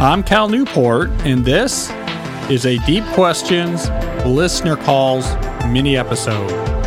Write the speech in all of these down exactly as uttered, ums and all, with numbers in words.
I'm Cal Newport, and this is a Deep Questions Listener Calls mini episode.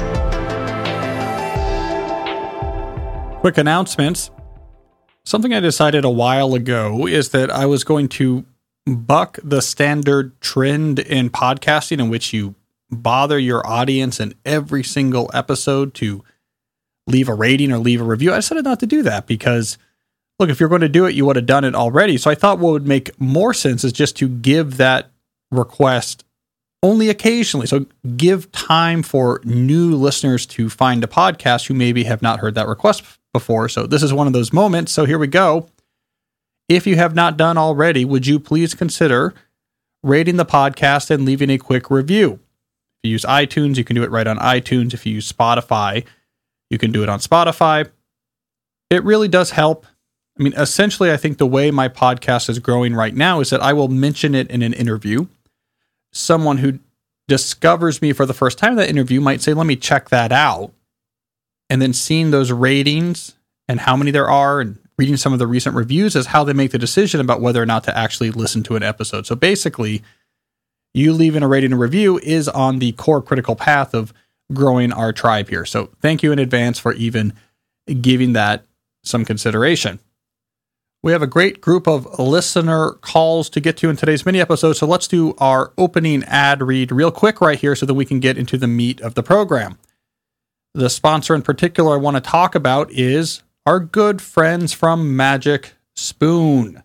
Quick announcements. Something I decided a while ago is that I was going to buck the standard trend in podcasting in which you bother your audience in every single episode to leave a rating or leave a review. I decided not to do that because, look, if you're going to do it, you would have done it already. So I thought what would make more sense is just to give that request only occasionally. So give time for new listeners to find a podcast who maybe have not heard that request before. So this is one of those moments. So here we go. If you have not done already, would you please consider rating the podcast and leaving a quick review? If you use iTunes, you can do it right on iTunes. If you use Spotify, you can do it on Spotify. It really does help. I mean, essentially, I think the way my podcast is growing right now is that I will mention it in an interview. Someone who discovers me for the first time in that interview might say, let me check that out. And then seeing those ratings and how many there are and reading some of the recent reviews is how they make the decision about whether or not to actually listen to an episode. So basically, you leaving a rating and review is on the core critical path of growing our tribe here. So thank you in advance for even giving that some consideration. We have a great group of listener calls to get to in today's mini episode, so let's do our opening ad read real quick right here so that we can get into the meat of the program. The sponsor in particular I want to talk about is our good friends from Magic Spoon.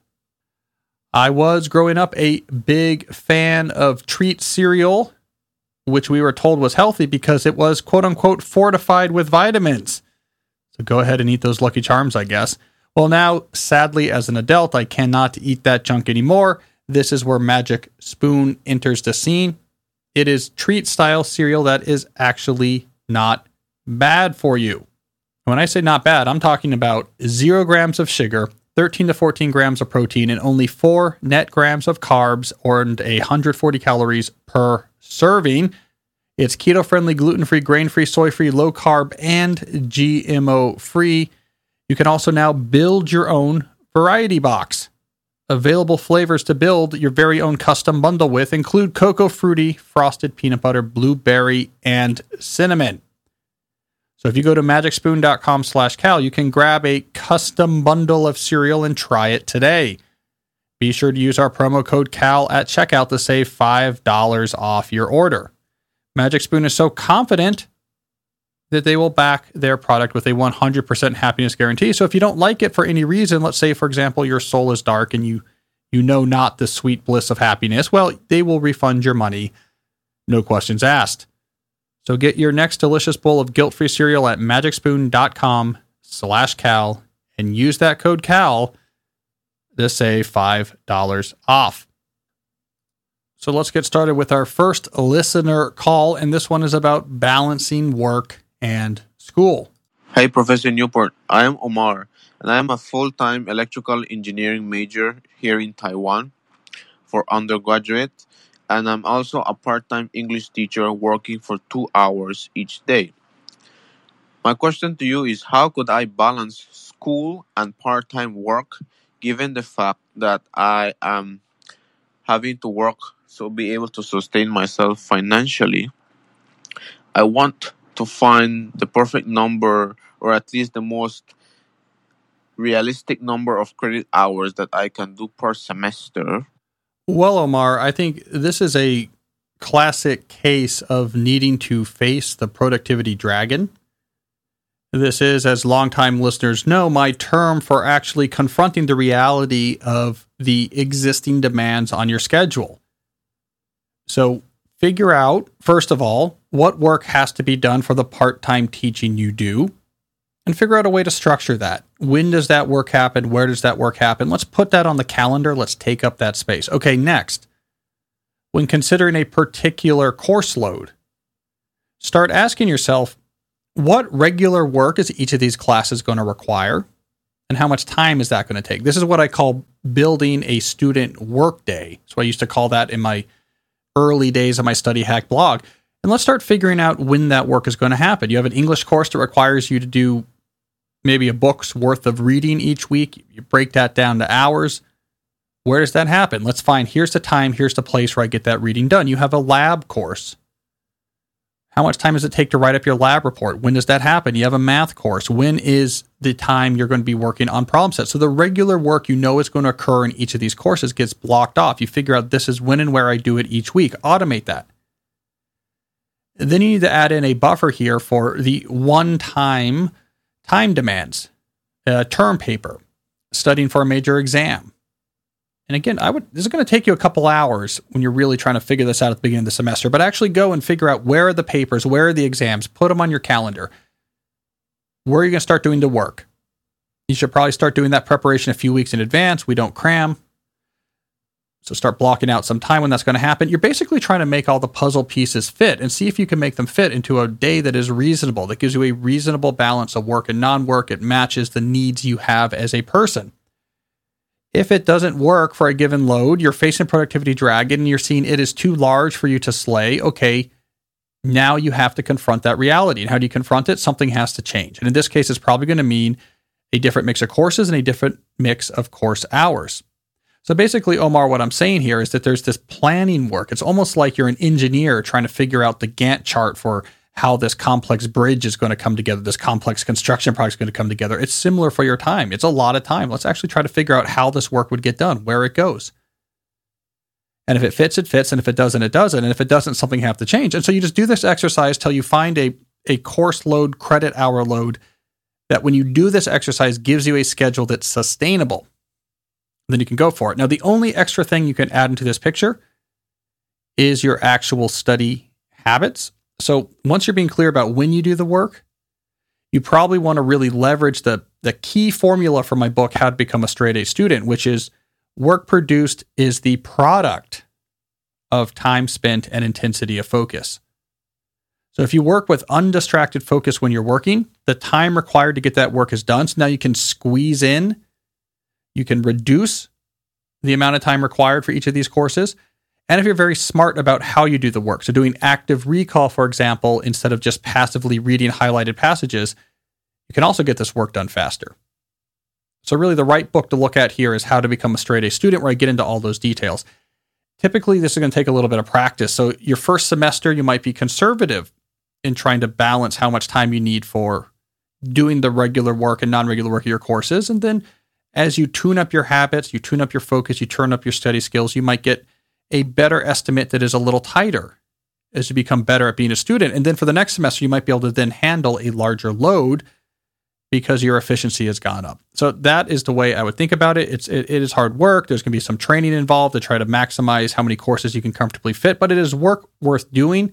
I was, growing up, a big fan of Treat cereal, which we were told was healthy because it was quote-unquote fortified with vitamins. So go ahead and eat those Lucky Charms, I guess. Well, now, sadly, as an adult, I cannot eat that junk anymore. This is where Magic Spoon enters the scene. It is treat-style cereal that is actually not bad for you. When I say not bad, I'm talking about zero grams of sugar, thirteen to fourteen grams of protein, and only four net grams of carbs, or one hundred forty calories per serving. It's keto-friendly, gluten-free, grain-free, soy-free, low-carb, and G M O-free. You can also now build your own variety box. Available flavors to build your very own custom bundle with include cocoa fruity, frosted peanut butter, blueberry, and cinnamon. So if you go to magicspoon.com slash Cal, you can grab a custom bundle of cereal and try it today. Be sure to use our promo code Cal at checkout to save five dollars off your order. Magic Spoon is so confident that they will back their product with a one hundred percent happiness guarantee. So if you don't like it for any reason, let's say, for example, your soul is dark and you you know not the sweet bliss of happiness, well, they will refund your money. No questions asked. So get your next delicious bowl of guilt-free cereal at magicspoon.com slash Cal and use that code Cal to save five dollars off. So let's get started with our first listener call, and this one is about balancing work and school. Hey, Professor Newport. I am Omar, and I am a full-time electrical engineering major here in Taiwan for undergraduate, and I'm also a part-time English teacher working for two hours each day. My question to you is, how could I balance school and part-time work given the fact that I am having to work to be able to sustain myself financially? I want to find the perfect number, or at least the most realistic number of credit hours that I can do per semester. Well, Omar, I think this is a classic case of needing to face the productivity dragon. This is, as longtime listeners know, my term for actually confronting the reality of the existing demands on your schedule. So figure out, first of all, what work has to be done for the part-time teaching you do, and figure out a way to structure that. When does that work happen? Where does that work happen? Let's put that on the calendar. Let's take up that space. Okay, next. When considering a particular course load, start asking yourself, what regular work is each of these classes going to require? And how much time is that going to take? This is what I call building a student workday. So I used to call that in my early days of my Study Hack blog. And let's start figuring out when that work is going to happen. You have an English course that requires you to do maybe a book's worth of reading each week. You break that down to hours. Where does that happen? Let's find, here's the time, here's the place where I get that reading done. You have a lab course. How much time does it take to write up your lab report? When does that happen? You have a math course. When is the time you're going to be working on problem sets? So the regular work you know is going to occur in each of these courses gets blocked off. You figure out this is when and where I do it each week. Automate that. Then you need to add in a buffer here for the one-time time demands. A term paper, studying for a major exam. And again, I would this is going to take you a couple hours when you're really trying to figure this out at the beginning of the semester, but actually go and figure out where are the papers, where are the exams, put them on your calendar. Where are you going to start doing the work? You should probably start doing that preparation a few weeks in advance. We don't cram. So start blocking out some time when that's going to happen. You're basically trying to make all the puzzle pieces fit and see if you can make them fit into a day that is reasonable, that gives you a reasonable balance of work and non-work. It matches the needs you have as a person. If it doesn't work for a given load, you're facing productivity drag and you're seeing it is too large for you to slay. Okay, now you have to confront that reality. And how do you confront it? Something has to change. And in this case, it's probably going to mean a different mix of courses and a different mix of course hours. So basically, Omar, what I'm saying here is that there's this planning work. It's almost like you're an engineer trying to figure out the Gantt chart for how this complex bridge is going to come together, this complex construction project is going to come together. It's similar for your time. It's a lot of time. Let's actually try to figure out how this work would get done, where it goes. And if it fits, it fits. And if it doesn't, it doesn't. And if it doesn't, something have to change. And so you just do this exercise till you find a, a course load, credit hour load, that when you do this exercise gives you a schedule that's sustainable. Then you can go for it. Now, the only extra thing you can add into this picture is your actual study habits. So once you're being clear about when you do the work, you probably want to really leverage the, the key formula for my book, How to Become a Straight A Student, which is work produced is the product of time spent and intensity of focus. So if you work with undistracted focus when you're working, the time required to get that work is done. So now you can squeeze in, you can reduce the amount of time required for each of these courses. And if you're very smart about how you do the work, so doing active recall, for example, instead of just passively reading highlighted passages, you can also get this work done faster. So really the right book to look at here is How to Become a Straight A Student, where I get into all those details. Typically, this is going to take a little bit of practice. So your first semester, you might be conservative in trying to balance how much time you need for doing the regular work and non-regular work of your courses. And then as you tune up your habits, you tune up your focus, you turn up your study skills, you might get a better estimate that is a little tighter as you become better at being a student. And then for the next semester, you might be able to then handle a larger load because your efficiency has gone up. So that is the way I would think about it. It's it, it is hard work. There's going to be some training involved to try to maximize how many courses you can comfortably fit, but it is work worth doing.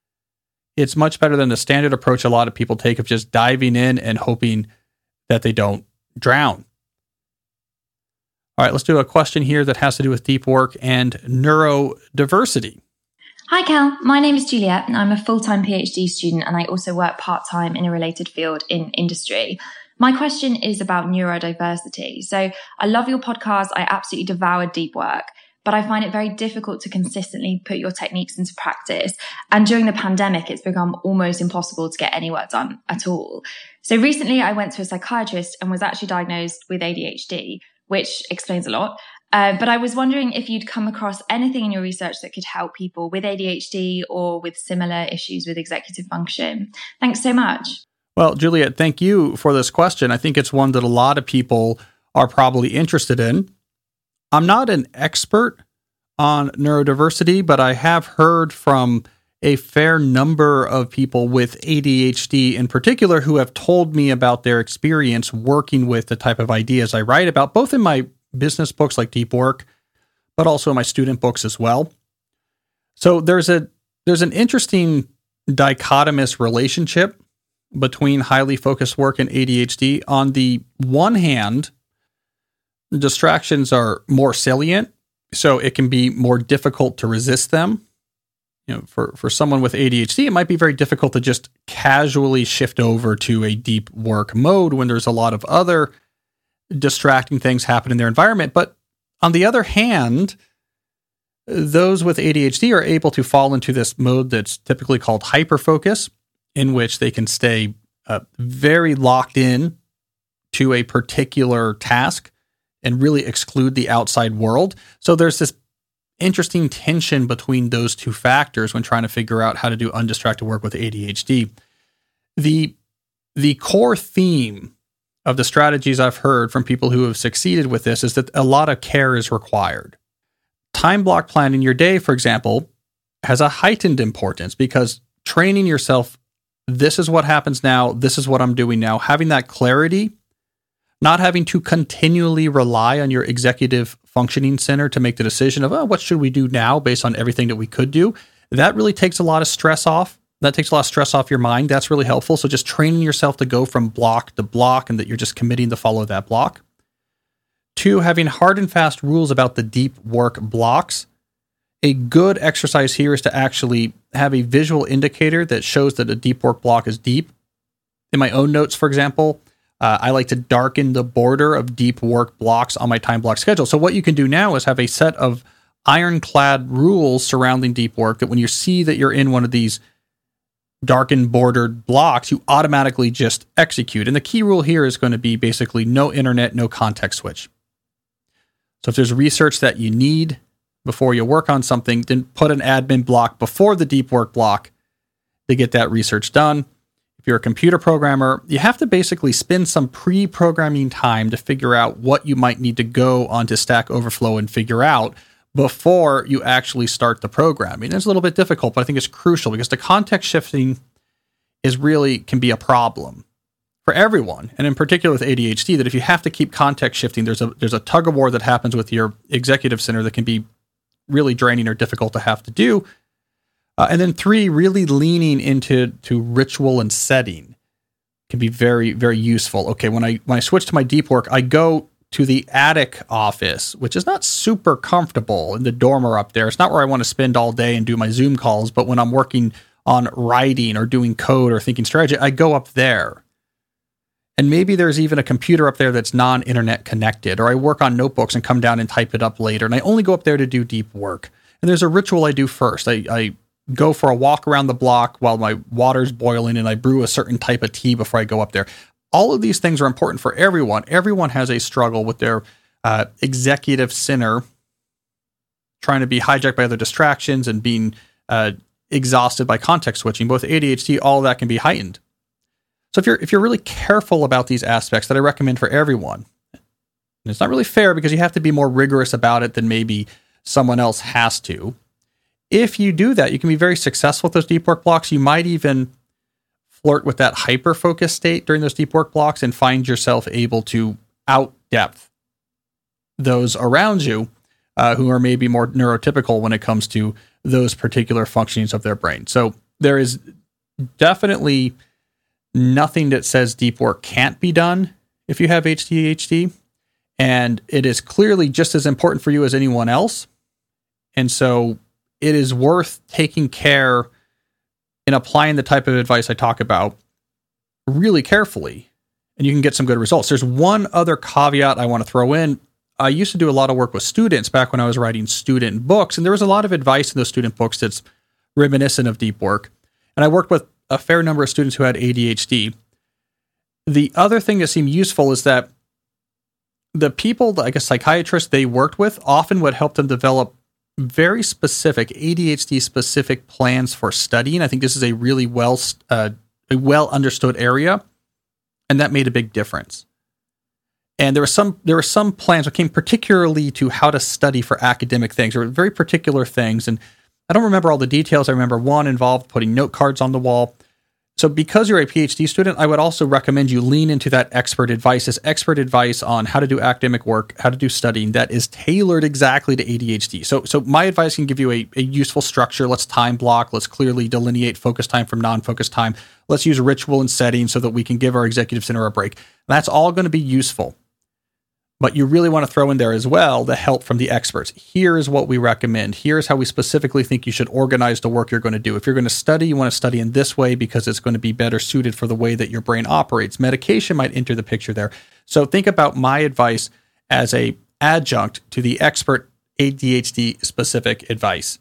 It's much better than the standard approach a lot of people take of just diving in and hoping that they don't drown. All right, let's do a question here that has to do with deep work and neurodiversity. Hi, Cal. My name is Juliet, and I'm a full-time PhD student, and I also work part-time in a related field in industry. My question is about neurodiversity. So I love your podcast. I absolutely devour deep work, but I find it very difficult to consistently put your techniques into practice. And during the pandemic, it's become almost impossible to get any work done at all. So recently I went to a psychiatrist and was actually diagnosed with A D H D, which explains a lot. Uh, but I was wondering if you'd come across anything in your research that could help people with A D H D or with similar issues with executive function. Thanks so much. Well, Juliet, thank you for this question. I think it's one that a lot of people are probably interested in. I'm not an expert on neurodiversity, but I have heard from a fair number of people with A D H D in particular who have told me about their experience working with the type of ideas I write about, both in my business books like Deep Work, but also in my student books as well. So there's a there's an interesting dichotomous relationship between highly focused work and A D H D. On the one hand, distractions are more salient, so it can be more difficult to resist them. You know, for, for someone with A D H D, it might be very difficult to just casually shift over to a deep work mode when there's a lot of other distracting things happen in their environment. But on the other hand, those with A D H D are able to fall into this mode that's typically called hyperfocus, in which they can stay uh, very locked in to a particular task and really exclude the outside world. So there's this interesting tension between those two factors when trying to figure out how to do undistracted work with A D H D. The, the core theme of the strategies I've heard from people who have succeeded with this is that a lot of care is required. Time block planning your day, for example, has a heightened importance because training yourself, this is what happens now, this is what I'm doing now, having that clarity, not having to continually rely on your executive functioning center to make the decision of, oh, what should we do now based on everything that we could do? That really takes a lot of stress off. That takes a lot of stress off your mind. That's really helpful. So just training yourself to go from block to block and that you're just committing to follow that block. Two, having hard and fast rules about the deep work blocks. A good exercise here is to actually have a visual indicator that shows that a deep work block is deep. In my own notes, for example, uh, I like to darken the border of deep work blocks on my time block schedule. So what you can do now is have a set of ironclad rules surrounding deep work that when you see that you're in one of these darkened bordered blocks, you automatically just execute. And the key rule here is going to be basically no internet, no context switch. So if there's research that you need before you work on something, then put an admin block before the deep work block to get that research done. If you're a computer programmer, you have to basically spend some pre-programming time to figure out what you might need to go onto Stack Overflow and figure out before you actually start the programming. It's a little bit difficult, but I think it's crucial because the context shifting is really can be a problem for everyone, and in particular with A D H D, that if you have to keep context shifting, there's a there's a tug of war that happens with your executive center that can be really draining or difficult to have to do. Uh, and then three, really leaning into to ritual and setting can be very, very useful. Okay, when I when I switch to my deep work, I go to the attic office, which is not super comfortable in the dormer up there. It's not where I want to spend all day and do my Zoom calls, but when I'm working on writing or doing code or thinking strategy, I go up there. And maybe there's even a computer up there that's non-internet connected, or I work on notebooks and come down and type it up later, and I only go up there to do deep work. And there's a ritual I do first. I, I go for a walk around the block while my water's boiling, and I brew a certain type of tea before I go up there. All of these things are important for everyone. Everyone has a struggle with their uh, executive center trying to be hijacked by other distractions and being uh, exhausted by context switching. Both A D H D, all of that can be heightened. So if you're if you're really careful about these aspects that I recommend for everyone, and it's not really fair because you have to be more rigorous about it than maybe someone else has to. If you do that, you can be very successful with those deep work blocks. You might even flirt with that hyper-focus state during those deep work blocks and find yourself able to out-depth those around you uh, who are maybe more neurotypical when it comes to those particular functionings of their brain. So there is definitely nothing that says deep work can't be done if you have A D H D, and it is clearly just as important for you as anyone else. And so it is worth taking care in applying the type of advice I talk about really carefully, and you can get some good results. There's one other caveat I want to throw in. I used to do a lot of work with students back when I was writing student books, and there was a lot of advice in those student books that's reminiscent of deep work. And I worked with a fair number of students who had A D H D. The other thing that seemed useful is that the people, like a psychiatrist they worked with, often would help them develop very specific A D H D specific plans for studying. I think this is a really well uh, a well understood area, and that made a big difference. And there were some there were some plans that came particularly to how to study for academic things. There were very particular things, and I don't remember all the details. I remember one involved putting note cards on the wall. So because you're a PhD student, I would also recommend you lean into that expert advice, this expert advice on how to do academic work, how to do studying that is tailored exactly to A D H D. So so my advice can give you a, a useful structure. Let's time block. Let's clearly delineate focus time from non-focus time. Let's use ritual and setting so that we can give our executive center a break. That's all going to be useful. But you really want to throw in there as well the help from the experts. Here is what we recommend. Here's how we specifically think you should organize the work you're going to do. If you're going to study, you want to study in this way because it's going to be better suited for the way that your brain operates. Medication might enter the picture there. So think about my advice as a adjunct to the expert A D H D specific advice.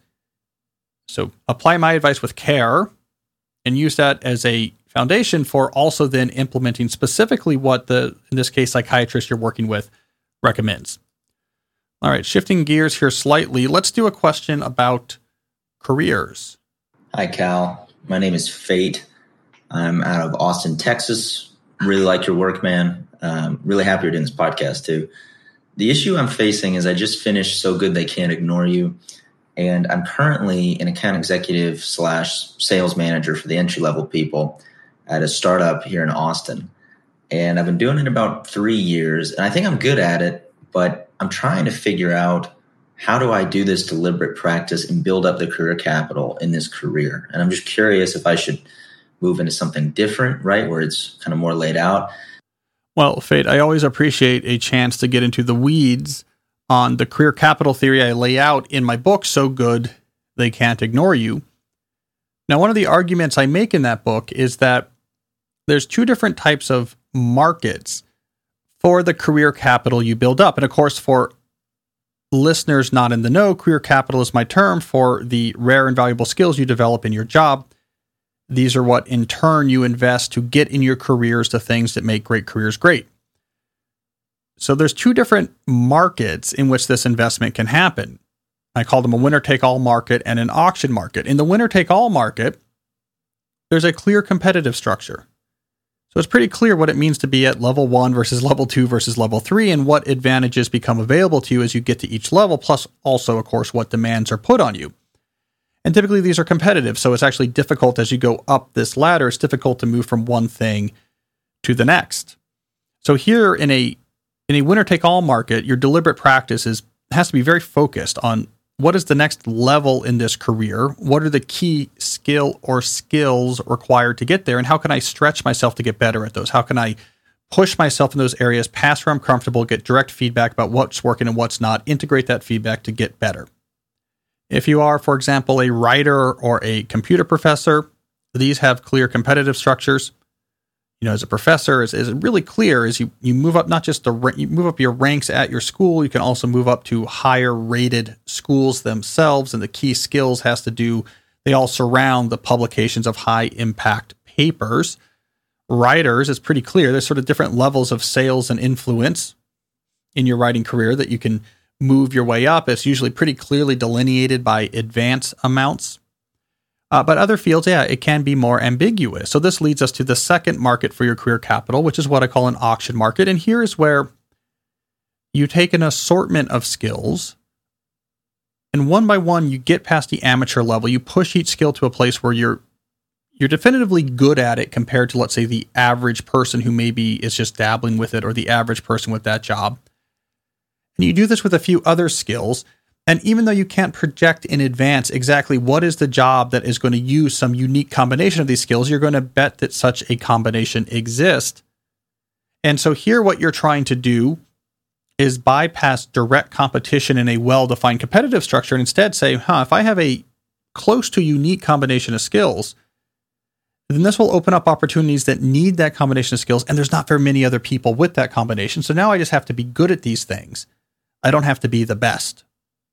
So apply my advice with care and use that as a foundation for also then implementing specifically what the, in this case, psychiatrist you're working with recommends. All right, shifting gears here slightly, let's do a question about careers. Hi, Cal. My name is Fate. I'm out of Austin, Texas. Really like your work, man. Um, really happy you're doing this podcast, too. The issue I'm facing is I just finished So Good They Can't Ignore You, and I'm currently an account executive slash sales manager for the entry-level people at a startup here in Austin. And I've been doing it about three years, and I think I'm good at it, but I'm trying to figure out how do I do this deliberate practice and build up the career capital in this career. And I'm just curious if I should move into something different, right, where it's kind of more laid out. Well, Fate, I always appreciate a chance to get into the weeds on the career capital theory I lay out in my book, So Good They Can't Ignore You. Now, one of the arguments I make in that book is that there's two different types of markets for the career capital you build up. And of course, for listeners not in the know, career capital is my term for the rare and valuable skills you develop in your job. These are what, in turn, you invest to get in your careers the things that make great careers great. So there's two different markets in which this investment can happen. I call them a winner-take-all market and an auction market. In the winner-take-all market, there's a clear competitive structure. So it's pretty clear what it means to be at level one versus level two versus level three and what advantages become available to you as you get to each level, plus also, of course, what demands are put on you. And typically these are competitive, so it's actually difficult as you go up this ladder. It's difficult to move from one thing to the next. So here in a in a winner-take-all market, your deliberate practice is has to be very focused on what is the next level in this career, what are the key skill or skills required to get there, and how can I stretch myself to get better at those? How can I push myself in those areas, pass where I'm comfortable, get direct feedback about what's working and what's not, integrate that feedback to get better. If you are, for example, a writer or a computer professor, these have clear competitive structures. You know, as a professor, is is really clear as you, you move up, not just the you move up your ranks at your school, you can also move up to higher rated schools themselves, and the key skills has to do, they all surround the publications of high impact papers. Writers, it's pretty clear, there's sort of different levels of sales and influence in your writing career that you can move your way up. It's usually pretty clearly delineated by advance amounts. Uh, but other fields, yeah, it can be more ambiguous. So this leads us to the second market for your career capital, which is what I call an auction market. And here is where you take an assortment of skills, and one by one, you get past the amateur level. You push each skill to a place where you're you're definitively good at it compared to, let's say, the average person who maybe is just dabbling with it, or the average person with that job. And you do this with a few other skills. And even though you can't project in advance exactly what is the job that is going to use some unique combination of these skills, you're going to bet that such a combination exists. And so here what you're trying to do is bypass direct competition in a well-defined competitive structure and instead say, huh, if I have a close to unique combination of skills, then this will open up opportunities that need that combination of skills, and there's not very many other people with that combination. So now I just have to be good at these things. I don't have to be the best.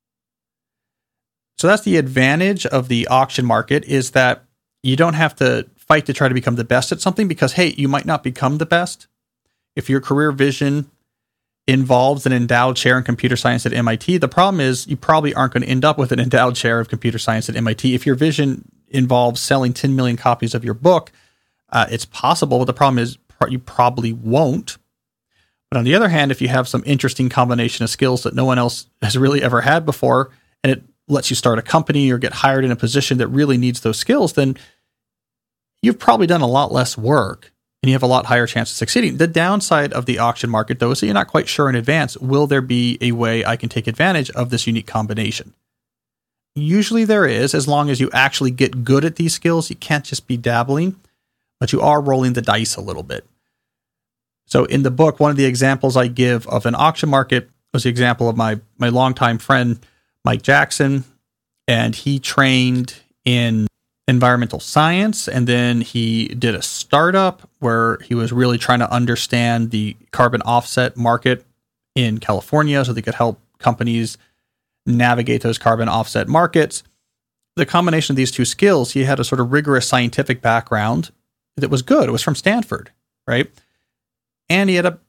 So that's the advantage of the auction market, is that you don't have to fight to try to become the best at something because, hey, you might not become the best. If your career vision involves an endowed chair in computer science at M I T, the problem is you probably aren't going to end up with an endowed chair of computer science at M I T. If your vision involves selling ten million copies of your book, uh, it's possible, but the problem is you probably won't. But on the other hand, if you have some interesting combination of skills that no one else has really ever had before, and it lets you start a company or get hired in a position that really needs those skills, then you've probably done a lot less work and you have a lot higher chance of succeeding. The downside of the auction market, though, is that you're not quite sure in advance, will there be a way I can take advantage of this unique combination? Usually there is, as long as you actually get good at these skills. You can't just be dabbling, but you are rolling the dice a little bit. So in the book, one of the examples I give of an auction market was the example of my, my longtime friend, Mike Jackson, and he trained in environmental science, and then he did a startup where he was really trying to understand the carbon offset market in California so they could help companies navigate those carbon offset markets. The combination of these two skills, he had a sort of rigorous scientific background that was good. It was from Stanford, right? And he had a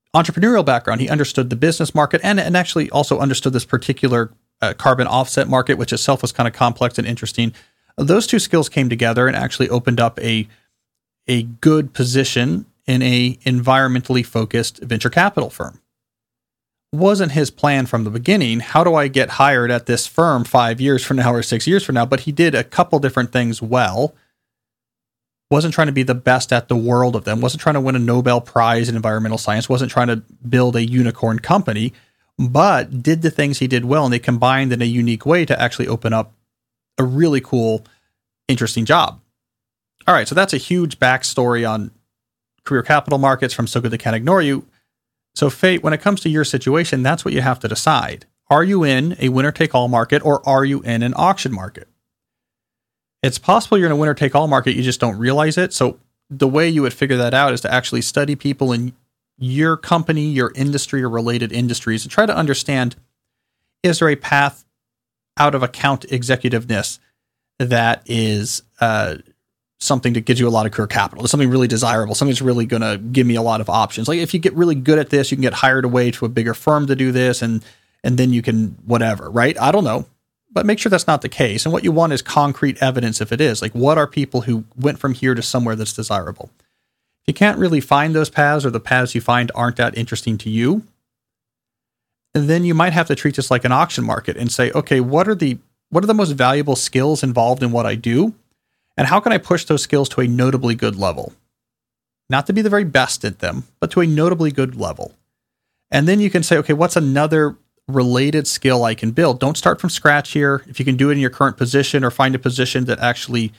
entrepreneurial background. He understood the business market and, and actually also understood this particular uh, carbon offset market, which itself was kind of complex and interesting. Those two skills came together and actually opened up a a good position in a environmentally focused venture capital firm. Wasn't his plan from the beginning, how do I get hired at this firm five years from now or six years from now? But he did a couple different things well. Wasn't trying to be the best at the world of them. Wasn't trying to win a Nobel Prize in environmental science. Wasn't trying to build a unicorn company, but did the things he did well, and they combined in a unique way to actually open up a really cool, interesting job. All right, so that's a huge backstory on career capital markets from So Good They Can't Ignore You. So Fate, when it comes to your situation, that's what you have to decide. Are you in a winner-take-all market, or are you in an auction market? It's possible you're in a winner-take-all market, you just don't realize it. So the way you would figure that out is to actually study people in your company, your industry, or related industries, and try to understand, is there a path out of account executiveness that is uh, something that gives you a lot of career capital? It's something really desirable, something that's really going to give me a lot of options. Like if you get really good at this, you can get hired away to a bigger firm to do this, and and then you can whatever, right? I don't know. But make sure that's not the case. And what you want is concrete evidence if it is. Like, what are people who went from here to somewhere that's desirable? If you can't really find those paths, or the paths you find aren't that interesting to you, then you might have to treat this like an auction market and say, okay, what are the what are the most valuable skills involved in what I do? And how can I push those skills to a notably good level? Not to be the very best at them, but to a notably good level. And then you can say, okay, what's another related skill I can build? Don't start from scratch here. If you can do it in your current position, or find a position that actually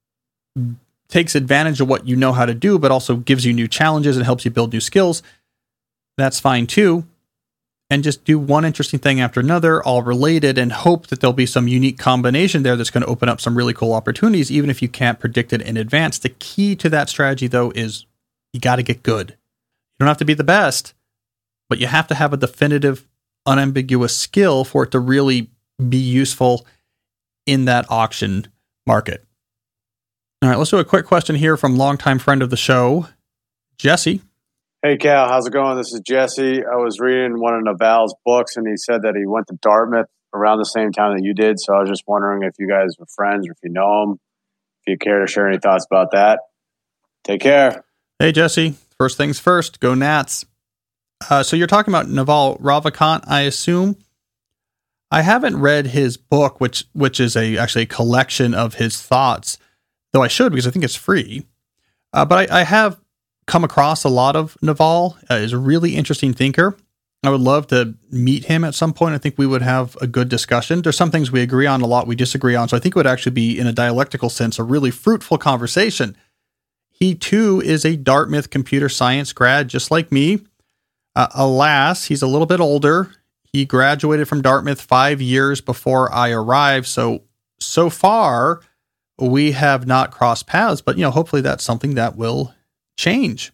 takes advantage of what you know how to do, but also gives you new challenges and helps you build new skills, that's fine too. And just do one interesting thing after another, all related, and hope that there'll be some unique combination there that's going to open up some really cool opportunities, even if you can't predict it in advance. The key to that strategy, though, is you got to get good. You don't have to be the best, but you have to have a definitive, unambiguous skill for it to really be useful in that auction market. All right, let's do a quick question here from longtime friend of the show, Jesse. Hey, Cal, how's it going? This is Jesse. I was reading one of Naval's books, and he said that he went to Dartmouth around the same time that you did. So I was just wondering if you guys were friends or if you know him, if you care to share any thoughts about that. Take care. Hey, Jesse. First things first, go Nats. Uh, so you're talking about Naval Ravikant, I assume. I haven't read his book, which which is a actually a collection of his thoughts, though I should because I think it's free. Uh, but I, I have come across a lot of Naval. Uh, he's a really interesting thinker. I would love to meet him at some point. I think we would have a good discussion. There's some things we agree on, a lot we disagree on. So I think it would actually be, in a dialectical sense, a really fruitful conversation. He, too, is a Dartmouth computer science grad, just like me. Uh, alas, he's a little bit older. He graduated from Dartmouth five years before I arrived. So, so far, we have not crossed paths. But, you know, hopefully that's something that will change.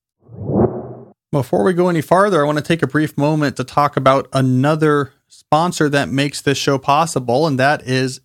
Before we go any farther, I want to take a brief moment to talk about another sponsor that makes this show possible, and that is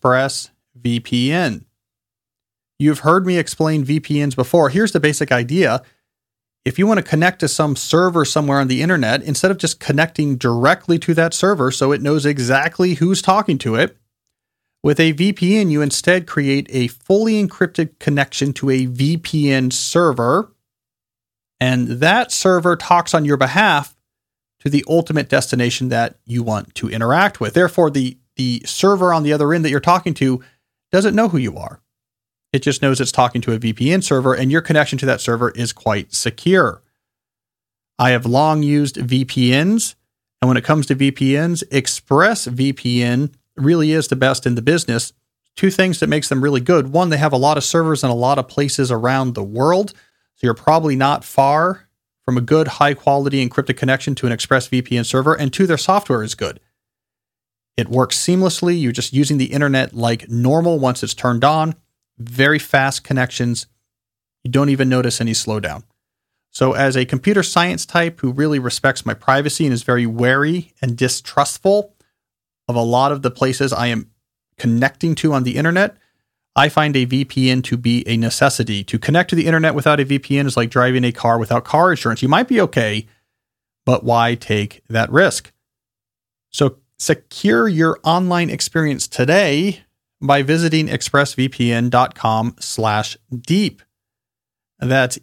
ExpressVPN. You've heard me explain V P Ns before. Here's the basic idea. If you want to connect to some server somewhere on the internet, instead of just connecting directly to that server so it knows exactly who's talking to it, with a V P N, you instead create a fully encrypted connection to a V P N server, and that server talks on your behalf to the ultimate destination that you want to interact with. Therefore, the, the server on the other end that you're talking to doesn't know who you are. It just knows it's talking to a V P N server, and your connection to that server is quite secure. I have long used V P Ns, and when it comes to V P Ns, ExpressVPN really is the best in the business. Two things that makes them really good. One, they have a lot of servers in a lot of places around the world, so you're probably not far from a good, high-quality encrypted connection to an ExpressVPN server. And two, their software is good. It works seamlessly. You're just using the internet like normal once it's turned on. Very fast connections. You don't even notice any slowdown. So as a computer science type who really respects my privacy and is very wary and distrustful of a lot of the places I am connecting to on the internet, I find a V P N to be a necessity. To connect to the internet without a V P N is like driving a car without car insurance. You might be okay, but why take that risk? So secure your online experience today by visiting expressvpn.com slash deep. That's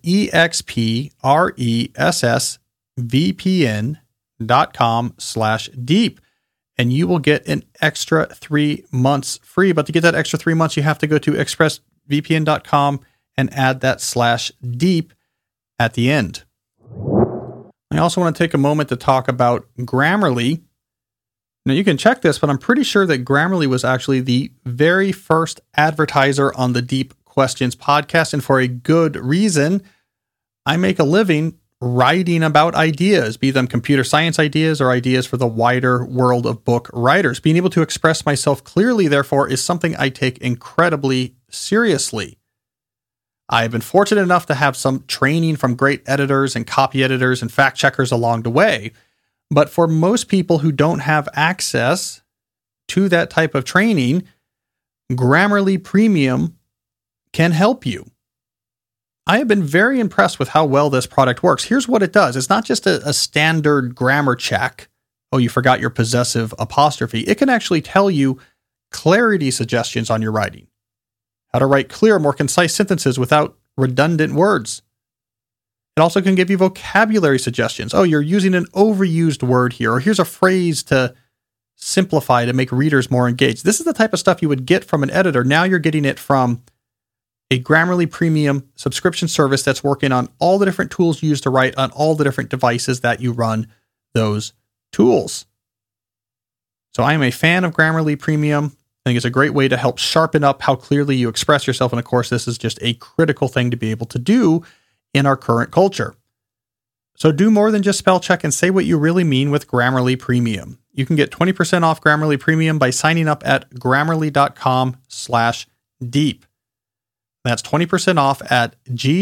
E-X-P-R-E-S-S-V-P-N dot com slash deep. And you will get an extra three months free. But to get that extra three months, you have to go to expressvpn dot com and add that slash deep at the end. I also want to take a moment to talk about Grammarly. Now, you can check this, but I'm pretty sure that Grammarly was actually the very first advertiser on the Deep Questions podcast, and for a good reason. I make a living writing about ideas, be them computer science ideas or ideas for the wider world of book writers. Being able to express myself clearly, therefore, is something I take incredibly seriously. I've been fortunate enough to have some training from great editors and copy editors and fact checkers along the way. But for most people who don't have access to that type of training, Grammarly Premium can help you. I have been very impressed with how well this product works. Here's what it does. It's not just a, a standard grammar check. Oh, you forgot your possessive apostrophe. It can actually tell you clarity suggestions on your writing. How to write clear, more concise sentences without redundant words. It also can give you vocabulary suggestions. Oh, you're using an overused word here, or here's a phrase to simplify to make readers more engaged. This is the type of stuff you would get from an editor. Now you're getting it from a Grammarly Premium subscription service that's working on all the different tools used to write on all the different devices that you run those tools. So I am a fan of Grammarly Premium. I think it's a great way to help sharpen up how clearly you express yourself. And of course, this is just a critical thing to be able to do in our current culture. So do more than just spell check and say what you really mean with Grammarly Premium. You can get twenty percent off Grammarly Premium by signing up at grammarly.com slash deep. That's twenty percent off at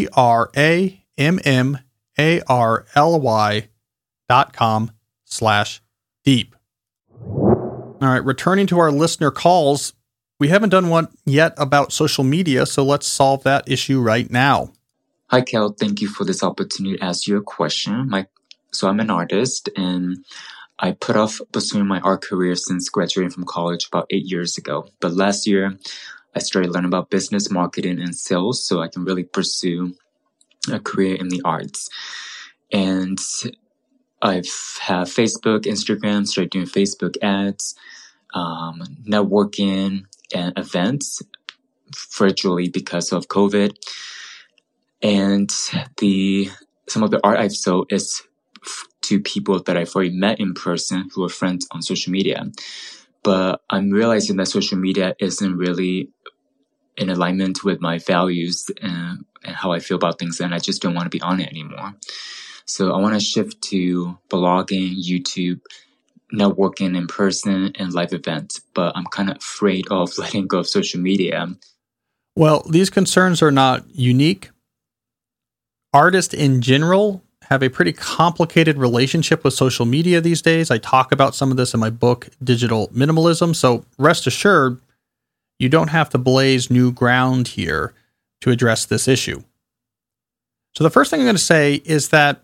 G-R-A-M-M-A-R-L-Y dot com slash deep. All right, returning to our listener calls, we haven't done one yet about social media, so let's solve that issue right now. Hi, Cal. Thank you for this opportunity to ask you a question. My, so I'm an artist, and I put off pursuing my art career since graduating from college about eight years ago. But last year, I started learning about business, marketing, and sales so I can really pursue a career in the arts. And I've had Facebook, Instagram, started doing Facebook ads, um, networking, and events virtually because of COVID. And the some of the art I've sold is f- to people that I've already met in person who are friends on social media. But I'm realizing that social media isn't really in alignment with my values and, and how I feel about things, and I just don't want to be on it anymore. So I want to shift to blogging, YouTube, networking in person, and live events. But I'm kind of afraid of letting go of social media. Well, these concerns are not unique. Artists in general have a pretty complicated relationship with social media these days. I talk about some of this in my book, Digital Minimalism. So rest assured, you don't have to blaze new ground here to address this issue. So the first thing I'm going to say is that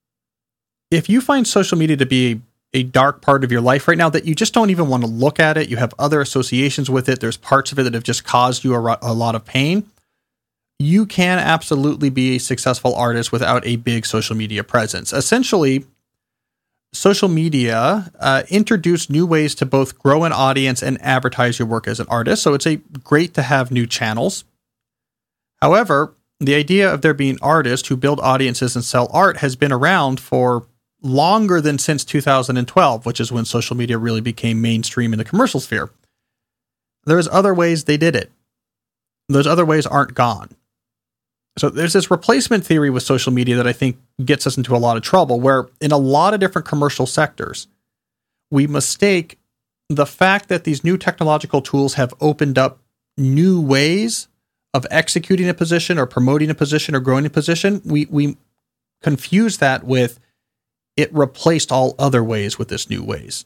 if you find social media to be a, a dark part of your life right now, that you just don't even want to look at it, you have other associations with it, there's parts of it that have just caused you a, a lot of pain, you can absolutely be a successful artist without a big social media presence. Essentially, social media uh, introduced new ways to both grow an audience and advertise your work as an artist. So it's a great to have new channels. However, the idea of there being artists who build audiences and sell art has been around for longer than since two thousand twelve, which is when social media really became mainstream in the commercial sphere. There's other ways they did it. Those other ways aren't gone. So there's this replacement theory with social media that I think gets us into a lot of trouble, where in a lot of different commercial sectors, we mistake the fact that these new technological tools have opened up new ways of executing a position or promoting a position or growing a position. We, we confuse that with it replaced all other ways with this new ways.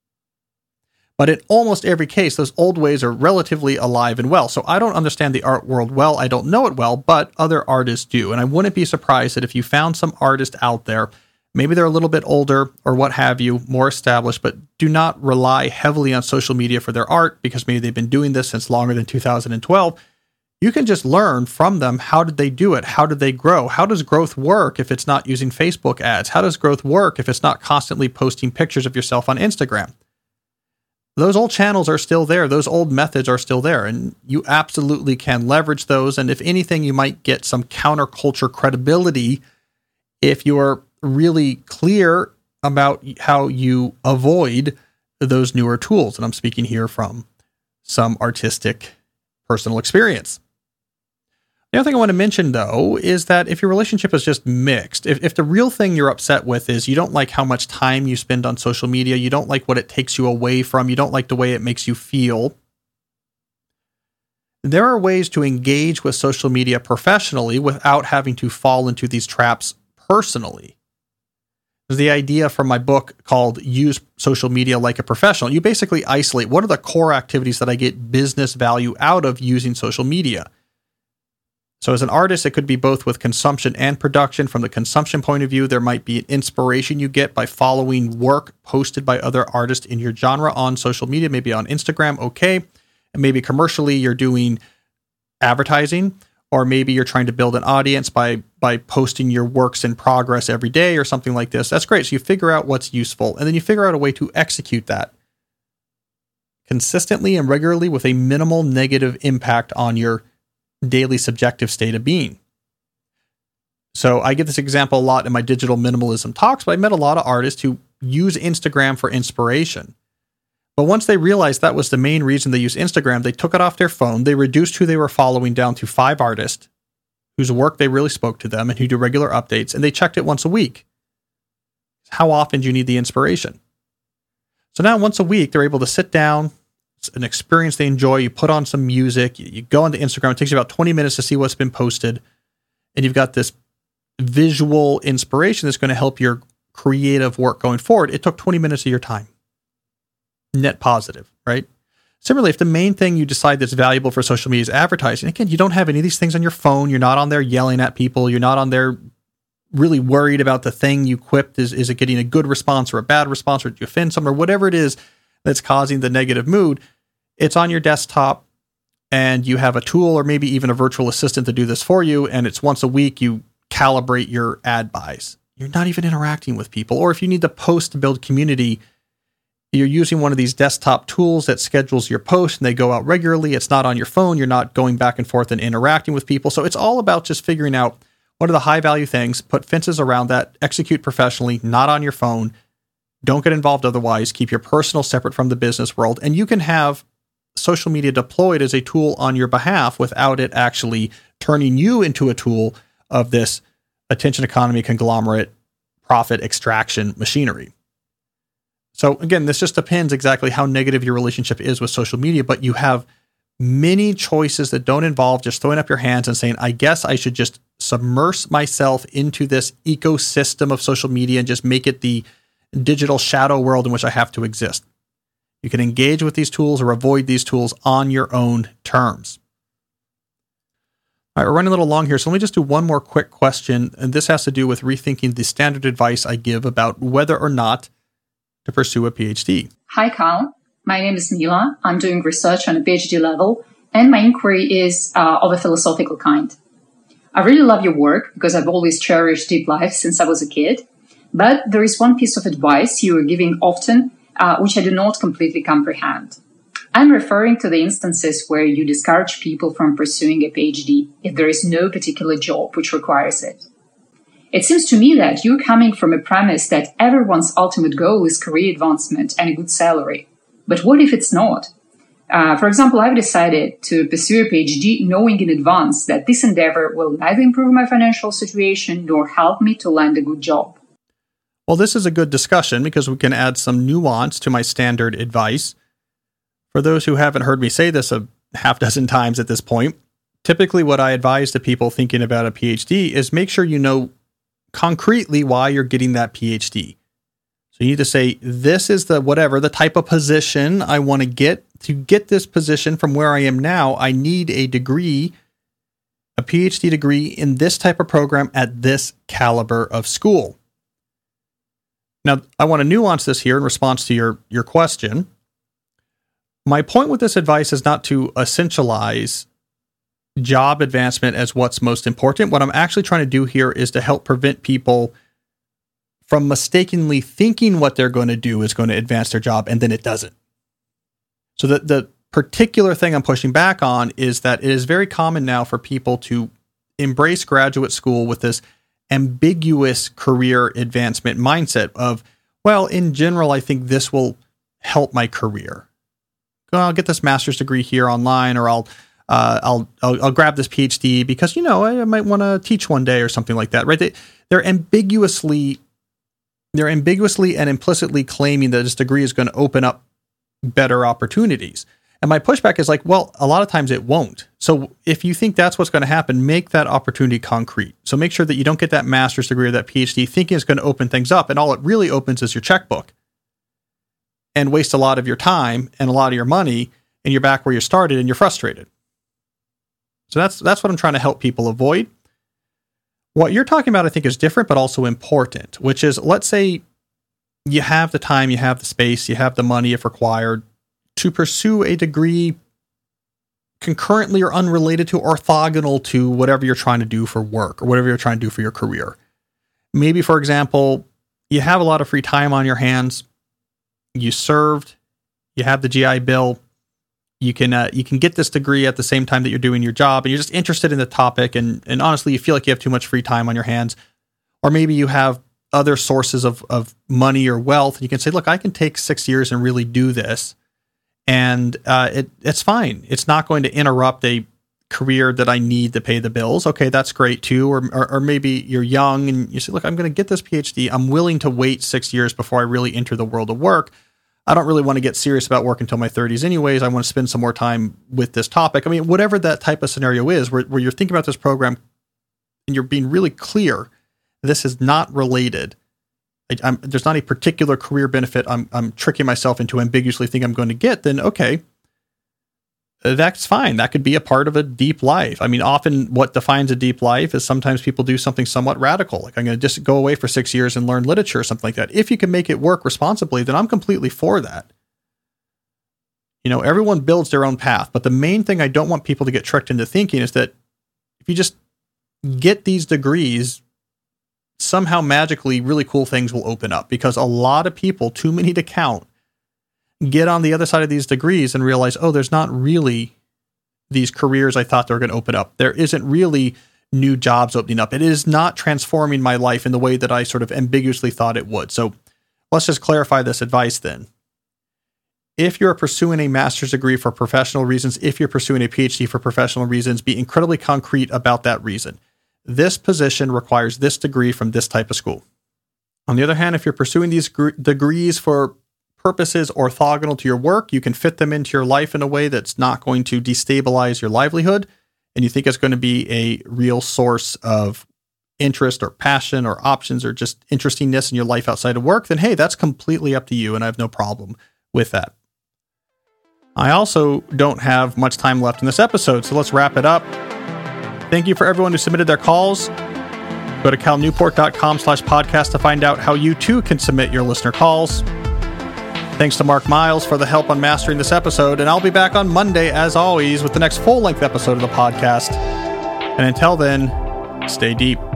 But in almost every case, those old ways are relatively alive and well. So I don't understand the art world well. I don't know it well, but other artists do. And I wouldn't be surprised that if you found some artist out there Maybe they're a little bit older or what have you, more established, but do not rely heavily on social media for their art because maybe they've been doing this since longer than two thousand twelve. You can just learn from them. How did they do it? How did they grow? How does growth work if it's not using Facebook ads? How does growth work if it's not constantly posting pictures of yourself on Instagram? Those old channels are still there. Those old methods are still there, and you absolutely can leverage those. And if anything, you might get some counterculture credibility if you're really clear about how you avoid those newer tools. And I'm speaking here from some artistic personal experience. The other thing I want to mention, though, is that if your relationship is just mixed, if, if the real thing you're upset with is you don't like how much time you spend on social media, you don't like what it takes you away from, you don't like the way it makes you feel, there are ways to engage with social media professionally without having to fall into these traps personally. There's the idea from my book called Use Social Media Like a Professional. You basically isolate what are the core activities that I get business value out of using social media. So as an artist, it could be both with consumption and production. From the consumption point of view, there might be an inspiration you get by following work posted by other artists in your genre on social media, maybe on Instagram, okay. And maybe commercially you're doing advertising, or maybe you're trying to build an audience by by posting your works in progress every day or something like this. That's great. So you figure out what's useful, and then you figure out a way to execute that consistently and regularly with a minimal negative impact on your daily subjective state of being. So I give this example a lot in my digital minimalism talks, but I met a lot of artists who use Instagram for inspiration. But once they realized that was the main reason they use Instagram, they took it off their phone. They reduced who they were following down to five artists whose work they really spoke to them and who do regular updates, and they checked it once a week. How often do you need the inspiration? So now once a week, they're able to sit down, it's an experience they enjoy. You put on some music, you go onto Instagram. It takes you about twenty minutes to see what's been posted, and you've got this visual inspiration that's going to help your creative work going forward. It took twenty minutes of your time. Net positive, right? Similarly, if the main thing you decide that's valuable for social media is advertising, again, you don't have any of these things on your phone. You're not on there yelling at people. You're not on there really worried about the thing you quipped. Is, is it getting a good response or a bad response, or did you offend someone, or whatever it is that's causing the negative mood? It's on your desktop, and you have a tool or maybe even a virtual assistant to do this for you. And it's once a week you calibrate your ad buys. You're not even interacting with people. Or if you need to post to build community, you're using one of these desktop tools that schedules your posts, and they go out regularly. It's not on your phone. You're not going back and forth and interacting with people. So it's all about just figuring out what are the high value things, put fences around that, execute professionally, not on your phone. Don't get involved otherwise. Keep your personal separate from the business world. And you can have social media deployed as a tool on your behalf without it actually turning you into a tool of this attention economy conglomerate profit extraction machinery. So again, this just depends exactly how negative your relationship is with social media, but you have many choices that don't involve just throwing up your hands and saying, I guess I should just submerge myself into this ecosystem of social media and just make it the digital shadow world in which I have to exist. You can engage with these tools or avoid these tools on your own terms. All right, we're running a little long here, so let me just do one more quick question, and this has to do with rethinking the standard advice I give about whether or not to pursue a PhD. Hi, Carl. My name is Mila. I'm doing research on a PhD level, and my inquiry is uh, of a philosophical kind. I really love your work because I've always cherished deep life since I was a kid, but there is one piece of advice you are giving often, uh, which I do not completely comprehend. I'm referring to the instances where you discourage people from pursuing a PhD if there is no particular job which requires it. It seems to me that you're coming from a premise that everyone's ultimate goal is career advancement and a good salary. But what if it's not? Uh, for example, I've decided to pursue a PhD knowing in advance that this endeavor will neither improve my financial situation nor help me to land a good job. Well, this is a good discussion because we can add some nuance to my standard advice. For those who haven't heard me say this a half dozen times at this point, typically what I advise to people thinking about a PhD is make sure you know concretely why you're getting that PhD. So you need to say, this is the whatever, the type of position I want to get. To get this position from where I am now, I need a degree, a PhD degree in this type of program at this caliber of school. Now, I want to nuance this here in response to your, your question. My point with this advice is not to essentialize job advancement as what's most important. What I'm actually trying to do here is to help prevent people from mistakenly thinking what they're going to do is going to advance their job, and then it doesn't. So the, the particular thing I'm pushing back on is that it is very common now for people to embrace graduate school with this ambiguous career advancement mindset of, well, in general, I think this will help my career. I'll get this master's degree here online, or I'll uh, I'll, I'll I'll grab this P H D because, you know, I, I might want to teach one day or something like that, right? They, they're ambiguously they're ambiguously and implicitly claiming that this degree is going to open up better opportunities. And my pushback is like, well, a lot of times it won't. So if you think that's what's going to happen, make that opportunity concrete. So make sure that you don't get that master's degree or that P H D thinking it's going to open things up, and all it really opens is your checkbook, and waste a lot of your time and a lot of your money, and you're back where you started and you're frustrated. So that's that's what I'm trying to help people avoid. What you're talking about, I think, is different, but also important, which is, let's say you have the time, you have the space, you have the money if required to pursue a degree concurrently or unrelated to, orthogonal to whatever you're trying to do for work or whatever you're trying to do for your career. Maybe, for example, you have a lot of free time on your hands. You served, you have the G I Bill, you can uh, you can get this degree at the same time that you're doing your job, and you're just interested in the topic, and, and honestly, you feel like you have too much free time on your hands. Or maybe you have other sources of, of money or wealth, and you can say, look, I can take six years and really do this, and uh, it it's fine. It's not going to interrupt a career that I need to pay the bills. Okay, that's great too. Or, or, or maybe you're young, and you say, look, I'm going to get this P H D. I'm willing to wait six years before I really enter the world of work. I don't really want to get serious about work until my thirties anyways. I want to spend some more time with this topic. I mean, whatever that type of scenario is, where, where you're thinking about this program and you're being really clear, this is not related. I, I'm, there's not a particular career benefit I'm, I'm tricking myself into ambiguously think I'm going to get, then okay, that's fine. That could be a part of a deep life. I mean, often what defines a deep life is sometimes people do something somewhat radical. Like, I'm going to just go away for six years and learn literature or something like that. If you can make it work responsibly, then I'm completely for that. You know, everyone builds their own path. But the main thing I don't want people to get tricked into thinking is that if you just get these degrees, somehow magically really cool things will open up, because a lot of people, too many to count, get on the other side of these degrees and realize, oh, there's not really these careers I thought they were going to open up. There isn't really new jobs opening up. It is not transforming my life in the way that I sort of ambiguously thought it would. So let's just clarify this advice then. If you're pursuing a master's degree for professional reasons, if you're pursuing a P H D for professional reasons, be incredibly concrete about that reason. This position requires this degree from this type of school. On the other hand, if you're pursuing these gr- degrees for purposes orthogonal to your work, you can fit them into your life in a way that's not going to destabilize your livelihood, and you think it's going to be a real source of interest or passion or options or just interestingness in your life outside of work, then hey, that's completely up to you, and I have no problem with that. I also don't have much time left in this episode, so let's wrap it up. Thank you for everyone who submitted their calls. Go to calnewport.com slash podcast to find out how you too can submit your listener calls. Thanks to Mark Miles for the help on mastering this episode, and I'll be back on Monday, as always, with the next full-length episode of the podcast. And until then, stay deep.